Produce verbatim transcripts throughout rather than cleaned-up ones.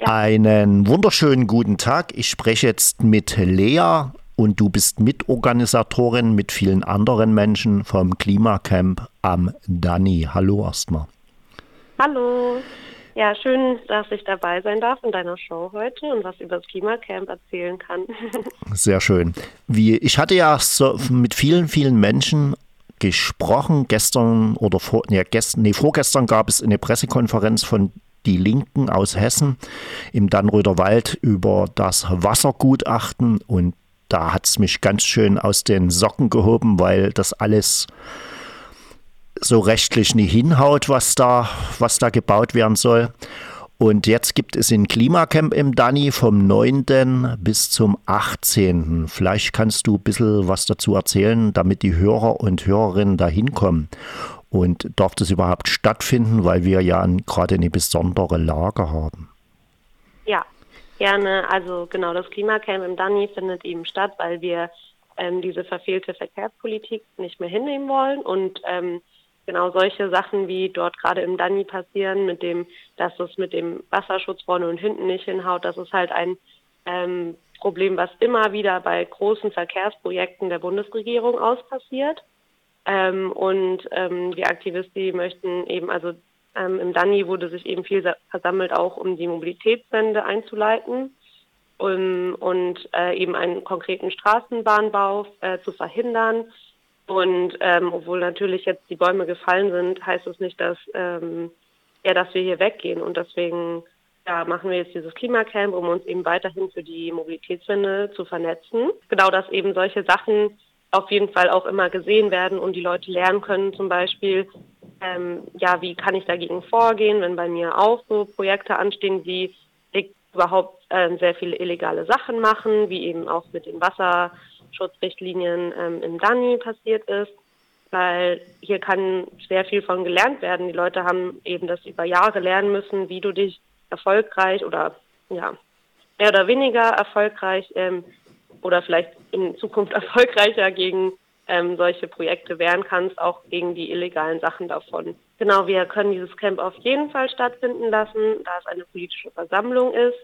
Einen wunderschönen guten Tag. Ich spreche jetzt mit Lea und du bist Mitorganisatorin mit vielen anderen Menschen vom Klimacamp am Danny. Hallo erstmal. Hallo. Ja, schön, dass ich dabei sein darf in deiner Show heute und was über das Klimacamp erzählen kann. Sehr schön. Wie, ich hatte ja so mit vielen, vielen Menschen gesprochen. Gestern oder vor, nee, gestern, nee, vorgestern gab es eine Pressekonferenz von Die Linken aus Hessen im Dannröder Wald über das Wassergutachten, und da hat es mich ganz schön aus den Socken gehoben, weil das alles so rechtlich nie hinhaut, was da, was da gebaut werden soll. Und jetzt gibt es ein Klimacamp im Danny vom neunten bis zum achtzehnten Vielleicht kannst du ein bisschen was dazu erzählen, damit die Hörer und Hörerinnen da hinkommen. Und darf das überhaupt stattfinden, weil wir ja gerade eine besondere Lage haben? Ja, gerne. Also genau, das Klimacamp im Danny findet eben statt, weil wir ähm, diese verfehlte Verkehrspolitik nicht mehr hinnehmen wollen und ähm, genau solche Sachen, wie dort gerade im Danny passieren, mit dem, dass es mit dem Wasserschutz vorne und hinten nicht hinhaut, das ist halt ein ähm, Problem, was immer wieder bei großen Verkehrsprojekten der Bundesregierung aus passiert. Ähm, und ähm, wir Aktivisten, die möchten eben, also ähm, im Danny wurde sich eben viel versammelt, auch um die Mobilitätswende einzuleiten um, und äh, eben einen konkreten Straßenbahnbau äh, zu verhindern. Und ähm, obwohl natürlich jetzt die Bäume gefallen sind, heißt es nicht, dass, ähm, ja, dass wir hier weggehen. Und deswegen ja, machen wir jetzt dieses Klimacamp, um uns eben weiterhin für die Mobilitätswende zu vernetzen. Genau, dass eben solche Sachen auf jeden Fall auch immer gesehen werden und die Leute lernen können, zum Beispiel, ähm, ja, wie kann ich dagegen vorgehen, wenn bei mir auch so Projekte anstehen, die überhaupt äh, sehr viele illegale Sachen machen, wie eben auch mit den Wasserschutzrichtlinien ähm, im Danny passiert ist, weil hier kann sehr viel von gelernt werden. Die Leute haben eben das über Jahre lernen müssen, wie du dich erfolgreich oder ja mehr oder weniger erfolgreich ähm, oder vielleicht in Zukunft erfolgreicher gegen ähm, solche Projekte wehren kannst, auch gegen die illegalen Sachen davon. Genau, wir können dieses Camp auf jeden Fall stattfinden lassen, da es eine politische Versammlung ist.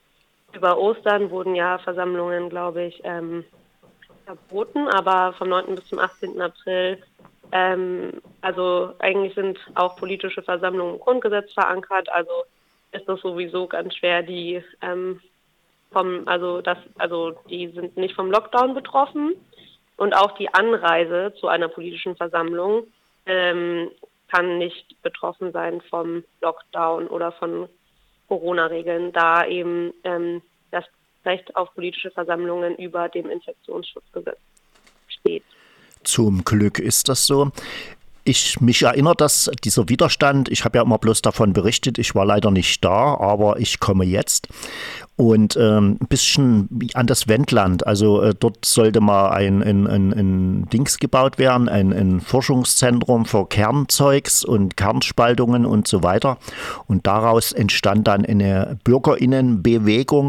Über Ostern wurden ja Versammlungen, glaube ich, ähm, verboten, aber vom neunten bis zum achtzehnten April, ähm, also eigentlich sind auch politische Versammlungen im Grundgesetz verankert, also ist es sowieso ganz schwer, die ähm, vom, also das, also die sind nicht vom Lockdown betroffen und auch die Anreise zu einer politischen Versammlung ähm, kann nicht betroffen sein vom Lockdown oder von Corona-Regeln, da eben ähm, das Recht auf politische Versammlungen über dem Infektionsschutzgesetz steht. Zum Glück ist das so. Ich mich erinnere, dass dieser Widerstand, ich habe ja immer bloß davon berichtet, ich war leider nicht da, aber ich komme jetzt. Und ähm, ein bisschen an das Wendland, also äh, dort sollte mal ein, ein, ein, ein Dings gebaut werden, ein, ein Forschungszentrum für Kernzeugs und Kernspaltungen und so weiter. Und daraus entstand dann eine Bürgerinnenbewegung,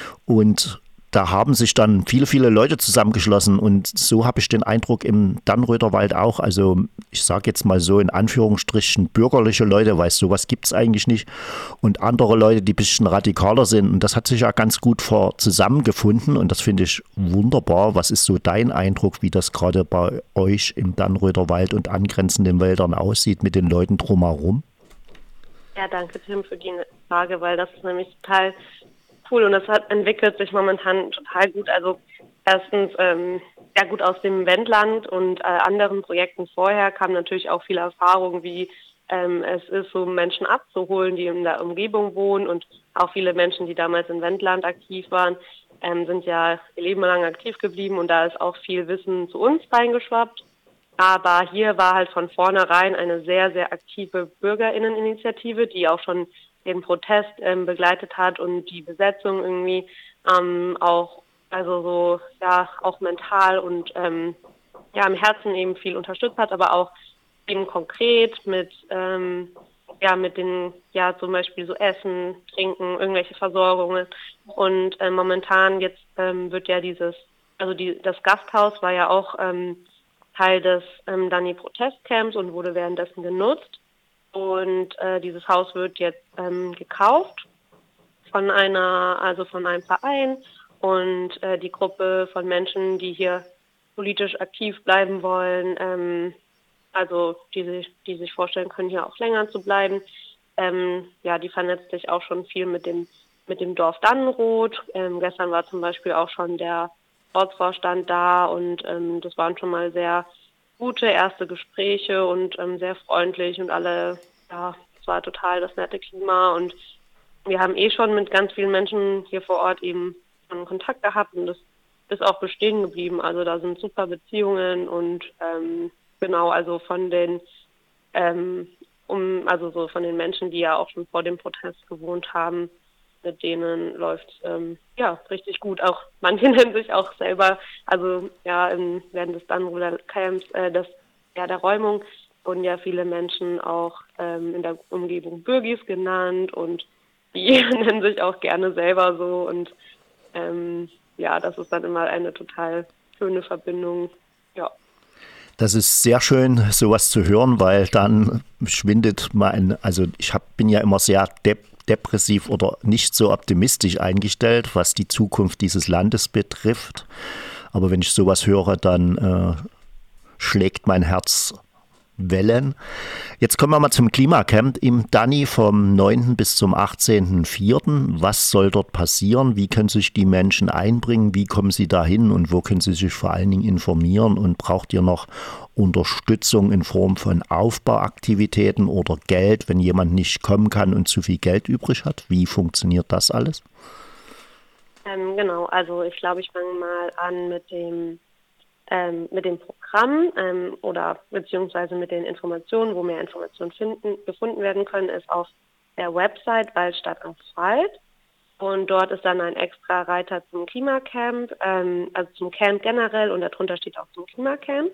und da haben sich dann viele, viele Leute zusammengeschlossen, und so habe ich den Eindruck im Dannröder Wald auch. Also ich sage jetzt mal so in Anführungsstrichen bürgerliche Leute, weil sowas gibt es eigentlich nicht, und andere Leute, die ein bisschen radikaler sind. Und das hat sich ja ganz gut vor zusammengefunden, und das finde ich wunderbar. Was ist so dein Eindruck, wie das gerade bei euch im Dannröder Wald und angrenzenden Wäldern aussieht mit den Leuten drumherum? Ja, danke Tim für die Frage, weil das ist nämlich total cool und das hat, entwickelt sich momentan total gut. Also erstens, ähm, ja gut, aus dem Wendland und äh, anderen Projekten vorher kam natürlich auch viel Erfahrung, wie ähm, es ist, so Menschen abzuholen, die in der Umgebung wohnen, und auch viele Menschen, die damals im Wendland aktiv waren, ähm, sind ja ihr Leben lang aktiv geblieben, und da ist auch viel Wissen zu uns reingeschwappt. Aber hier war halt von vornherein eine sehr, sehr aktive Bürgerinneninitiative, die auch schon den Protest ähm, begleitet hat und die Besetzung irgendwie ähm, auch, also so, ja, auch mental und ähm, ja, im Herzen eben viel unterstützt hat, aber auch eben konkret mit, ähm, ja, mit den, ja, zum Beispiel so Essen, Trinken, irgendwelche Versorgungen. Und äh, momentan jetzt ähm, wird ja dieses, also die, das Gasthaus war ja auch ähm, Teil des ähm, Danny-Protestcamps und wurde währenddessen genutzt. Und äh, dieses Haus wird jetzt ähm, gekauft von einer, also von einem Verein und äh, die Gruppe von Menschen, die hier politisch aktiv bleiben wollen, ähm, also die sich, die sich vorstellen können, hier auch länger zu bleiben. Ähm, ja, die vernetzt sich auch schon viel mit dem mit dem Dorf Dannenroth. Ähm, gestern war zum Beispiel auch schon der Ortsvorstand da und ähm, das waren schon mal sehr gute erste Gespräche und ähm, sehr freundlich und alle, ja, es war total das nette Klima und wir haben eh schon mit ganz vielen Menschen hier vor Ort eben schon Kontakt gehabt und das ist auch bestehen geblieben. Also da sind super Beziehungen und ähm, genau, also von den ähm, um, also so von den Menschen, die ja auch schon vor dem Protest gewohnt haben, mit denen läuft ähm, ja richtig gut. Auch manche nennen sich auch selber, also ja, in, während des Dannenroder Camps, äh, das ja der Räumung wurden ja viele Menschen auch ähm, in der Umgebung Bürgis genannt und die nennen sich auch gerne selber so und ähm, ja, das ist dann immer eine total schöne Verbindung. Ja. Das ist sehr schön, sowas zu hören, weil dann schwindet mein, also ich hab, bin ja immer sehr dep depressiv oder nicht so optimistisch eingestellt, was die Zukunft dieses Landes betrifft. Aber wenn ich sowas höre, dann äh, schlägt mein Herz Wellen. Jetzt kommen wir mal zum Klimacamp im Danny vom neunten bis zum achtzehnten vierten Was soll dort passieren? Wie können sich die Menschen einbringen? Wie kommen sie dahin und wo können sie sich vor allen Dingen informieren? Und braucht ihr noch Unterstützung in Form von Aufbauaktivitäten oder Geld, wenn jemand nicht kommen kann und zu viel Geld übrig hat? Wie funktioniert das alles? Ähm, genau, also ich glaube, ich fange mal an mit dem Ähm, mit dem Programm ähm, oder beziehungsweise mit den Informationen, wo mehr Informationen finden, gefunden werden können, ist auf der Website Waldstadt Asphalt. Und dort ist dann ein extra Reiter zum Klimacamp, ähm, also zum Camp generell und darunter steht auch zum Klimacamp.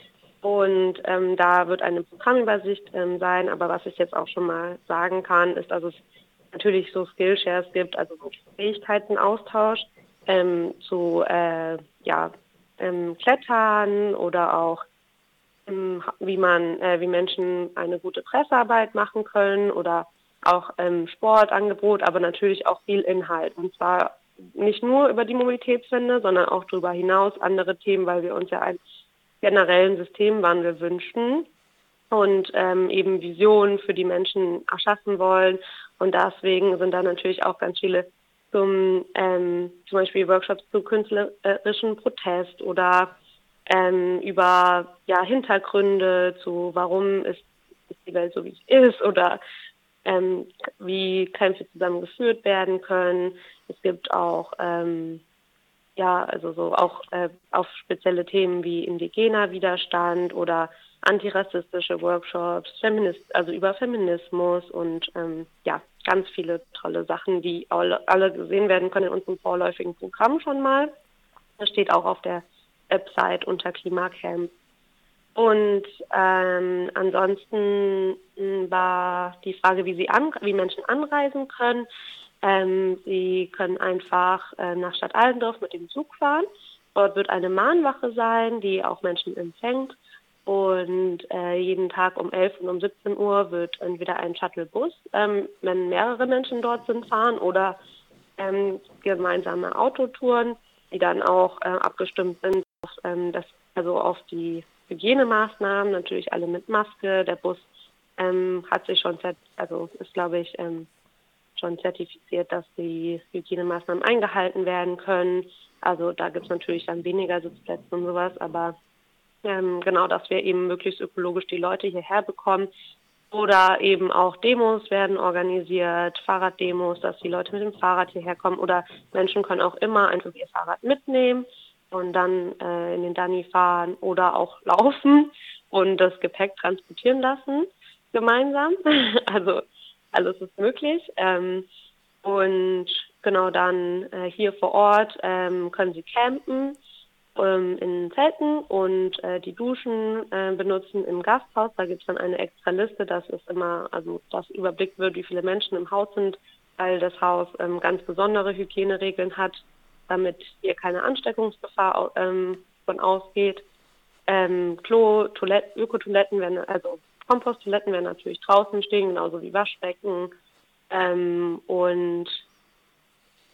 Und ähm, da wird eine Programmübersicht ähm, sein, aber was ich jetzt auch schon mal sagen kann, ist, dass es natürlich so Skillshares gibt, also so Fähigkeitenaustausch ähm, zu äh, ja, ähm, Klettern oder auch ähm, wie man, äh, wie Menschen eine gute Pressearbeit machen können oder auch ähm, Sportangebot, aber natürlich auch viel Inhalt. Und zwar nicht nur über die Mobilitätswende, sondern auch darüber hinaus andere Themen, weil wir uns ja einen generellen Systemwandel wünschen und ähm, eben Visionen für die Menschen erschaffen wollen. Und deswegen sind da natürlich auch ganz viele zum, ähm, zum Beispiel Workshops zu künstlerischen Protest oder ähm, über ja, Hintergründe zu, warum ist, ist die Welt so, wie sie ist oder ähm, wie Kämpfe zusammengeführt werden können. Es gibt auch ähm, ja, also so auch äh, auf spezielle Themen wie indigener Widerstand oder antirassistische Workshops, Feminist, also über Feminismus und ähm, ja, ganz viele tolle Sachen, die alle, alle gesehen werden können in unserem vorläufigen Programm schon mal. Das steht auch auf der Website unter Klimacamp. Und ähm, ansonsten mh, war die Frage, wie sie an, wie Menschen anreisen können. Ähm, sie können einfach äh, nach Stadt Allendorf mit dem Zug fahren. Dort wird eine Mahnwache sein, die auch Menschen empfängt. Und äh, jeden Tag um elf und um siebzehn Uhr wird entweder ein Shuttlebus, ähm, wenn mehrere Menschen dort sind, fahren oder ähm, gemeinsame Autotouren, die dann auch äh, abgestimmt sind auf, ähm, das, also auf die Hygienemaßnahmen, natürlich alle mit Maske. Der Bus ähm, hat sich schon, also ist glaube ich ähm, schon zertifiziert, dass die Hygienemaßnahmen eingehalten werden können. Also da gibt es natürlich dann weniger Sitzplätze und sowas, aber ähm, genau, dass wir eben möglichst ökologisch die Leute hierher bekommen. Oder eben auch Demos werden organisiert, Fahrraddemos, dass die Leute mit dem Fahrrad hierher kommen. Oder Menschen können auch immer einfach ihr Fahrrad mitnehmen und dann äh, in den Danny fahren oder auch laufen und das Gepäck transportieren lassen gemeinsam. Also alles ist möglich. Ähm, und genau dann äh, hier vor Ort ähm, können Sie campen ähm, in Zelten und äh, die Duschen äh, benutzen im Gasthaus. Da gibt es dann eine extra Liste, dass es immer, also dass überblickt wird, wie viele Menschen im Haus sind, weil das Haus ähm, ganz besondere Hygieneregeln hat, damit hier keine Ansteckungsgefahr ähm, von ausgeht. Ähm, Klo, Toiletten, Ökotoiletten werden, also Komposttoiletten werden natürlich draußen stehen, genauso wie Waschbecken. Ähm, und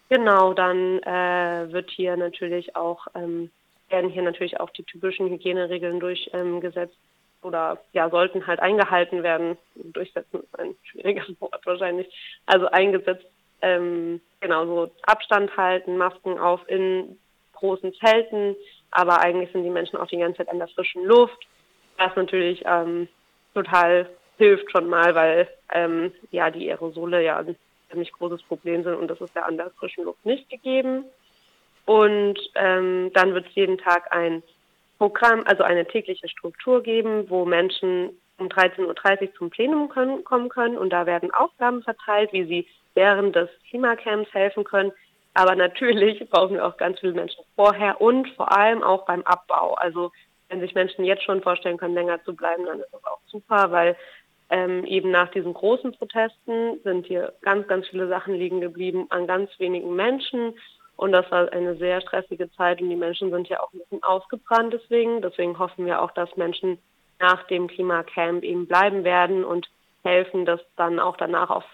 Genau, dann äh, wird hier natürlich auch, ähm, werden hier natürlich auch die typischen Hygieneregeln durchgesetzt ähm, oder ja, sollten halt eingehalten werden. Durchsetzen ist ein schwieriges Wort wahrscheinlich. Also eingesetzt, ähm, genau, so Abstand halten, Masken auf in großen Zelten, aber eigentlich sind die Menschen auch die ganze Zeit an der frischen Luft, was natürlich ähm, total hilft schon mal, weil ähm, ja die Aerosole ja ein ziemlich großes Problem sind und das ist ja an der frischen Luft nicht gegeben. Und ähm, dann wird es jeden Tag ein Programm, also eine tägliche Struktur geben, wo Menschen um dreizehn Uhr dreißig zum Plenum können, kommen können und da werden Aufgaben verteilt, wie sie während des Klimacamps helfen können. Aber natürlich brauchen wir auch ganz viele Menschen vorher und vor allem auch beim Abbau. Also wenn sich Menschen jetzt schon vorstellen können, länger zu bleiben, dann ist das auch super, weil ähm, eben nach diesen großen Protesten sind hier ganz, ganz viele Sachen liegen geblieben an ganz wenigen Menschen. Und das war eine sehr stressige Zeit und die Menschen sind ja auch ein bisschen ausgebrannt deswegen. Deswegen hoffen wir auch, dass Menschen nach dem Klimacamp eben bleiben werden und helfen, dass dann auch danach auf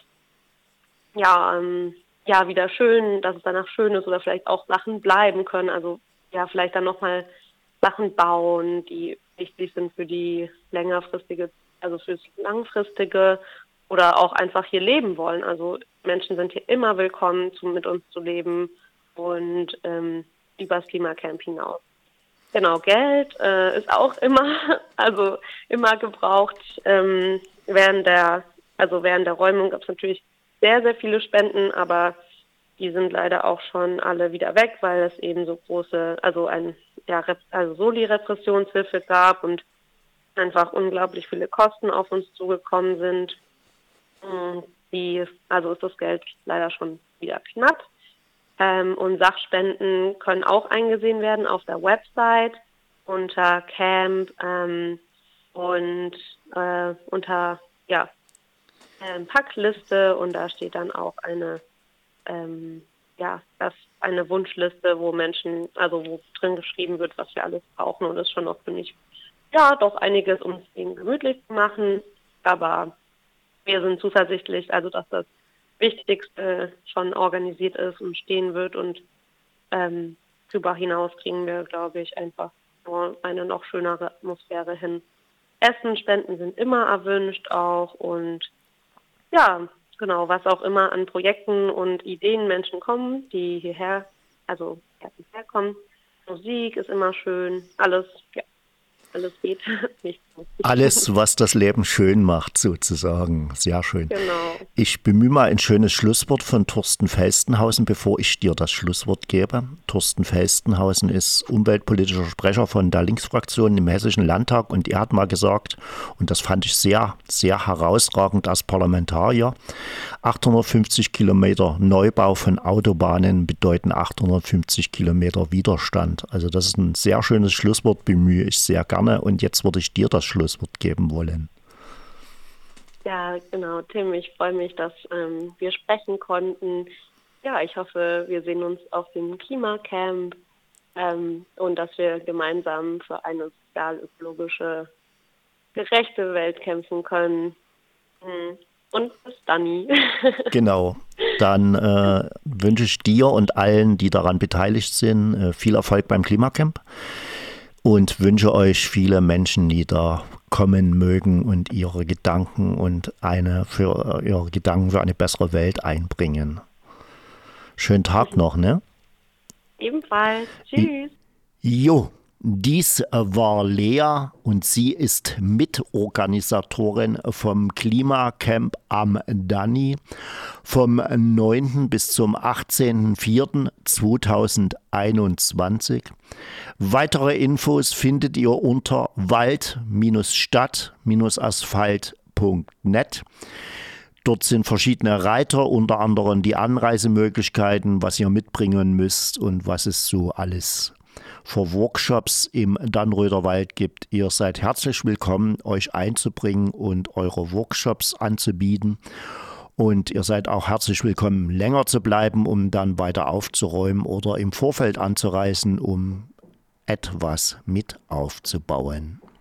ja, ähm, ja wieder schön, dass es danach schön ist oder vielleicht auch Sachen bleiben können. Also ja, vielleicht dann nochmal Sachen bauen, die wichtig sind für die längerfristige, also fürs langfristige oder auch einfach hier leben wollen. Also Menschen sind hier immer willkommen, zu, mit uns zu leben und ähm, übers Klimacamp hinaus. Genau, Geld äh, ist auch immer, also immer gebraucht. Ähm, während der, also während der Räumung gab es natürlich sehr, sehr viele Spenden, aber die sind leider auch schon alle wieder weg, weil es eben so große, also ein, ja, also Soli-Repressionshilfe gab und einfach unglaublich viele Kosten auf uns zugekommen sind. Die, also ist das Geld leider schon wieder knapp. Ähm, und Sachspenden können auch eingesehen werden auf der Website unter Camp ähm, und äh, unter ja, ähm, Packliste und da steht dann auch eine ähm, ja, das eine Wunschliste, wo Menschen, also wo drin geschrieben wird, was wir alles brauchen und das ist schon noch ziemlich, ja, doch einiges, um es ihnen gemütlich zu machen, aber wir sind zuversichtlich, also dass das Wichtigste schon organisiert ist und stehen wird und ähm, darüber hinaus kriegen wir, glaube ich, einfach nur eine noch schönere Atmosphäre hin. Essen, Spenden sind immer erwünscht auch und ja, genau, was auch immer an Projekten und Ideen Menschen kommen, die hierher, also hierher kommen. Musik ist immer schön, alles, ja, alles geht. Nicht so. Alles, was das Leben schön macht, sozusagen. Sehr schön. Genau. Ich bemühe mal ein schönes Schlusswort von Thorsten Felstenhausen, bevor ich dir das Schlusswort gebe. Thorsten Felstenhausen ist umweltpolitischer Sprecher von der Linksfraktion im Hessischen Landtag und er hat mal gesagt, und das fand ich sehr, sehr herausragend als Parlamentarier, achthundertfünfzig Kilometer Neubau von Autobahnen bedeuten achthundertfünfzig Kilometer Widerstand. Also das ist ein sehr schönes Schlusswort, bemühe ich sehr gerne und jetzt würde ich dir das Schlusswort geben wollen. Ja, genau, Tim, ich freue mich, dass ähm, wir sprechen konnten. Ja, ich hoffe, wir sehen uns auf dem Klimacamp ähm, und dass wir gemeinsam für eine sozial-ökologische, gerechte Welt kämpfen können. Und bis dann. Genau, dann äh, wünsche ich dir und allen, die daran beteiligt sind, äh, viel Erfolg beim Klimacamp und wünsche euch viele Menschen, die da kommen mögen und ihre Gedanken und eine für ihre Gedanken für eine bessere Welt einbringen. Schönen Tag noch, ne? Ebenfalls. Tschüss. Jo, dies war Lea und sie ist Mitorganisatorin vom Klimacamp am Danny vom neunten bis zum achtzehnten vierten zweitausendeinundzwanzig. Weitere Infos findet ihr unter wald Stadt Asphalt punkt net. Dort sind verschiedene Reiter, unter anderem die Anreisemöglichkeiten, was ihr mitbringen müsst und was es so alles für Workshops im Dannröder Wald gibt. Ihr seid herzlich willkommen, euch einzubringen und eure Workshops anzubieten. Und ihr seid auch herzlich willkommen, länger zu bleiben, um dann weiter aufzuräumen oder im Vorfeld anzureisen, um etwas mit aufzubauen.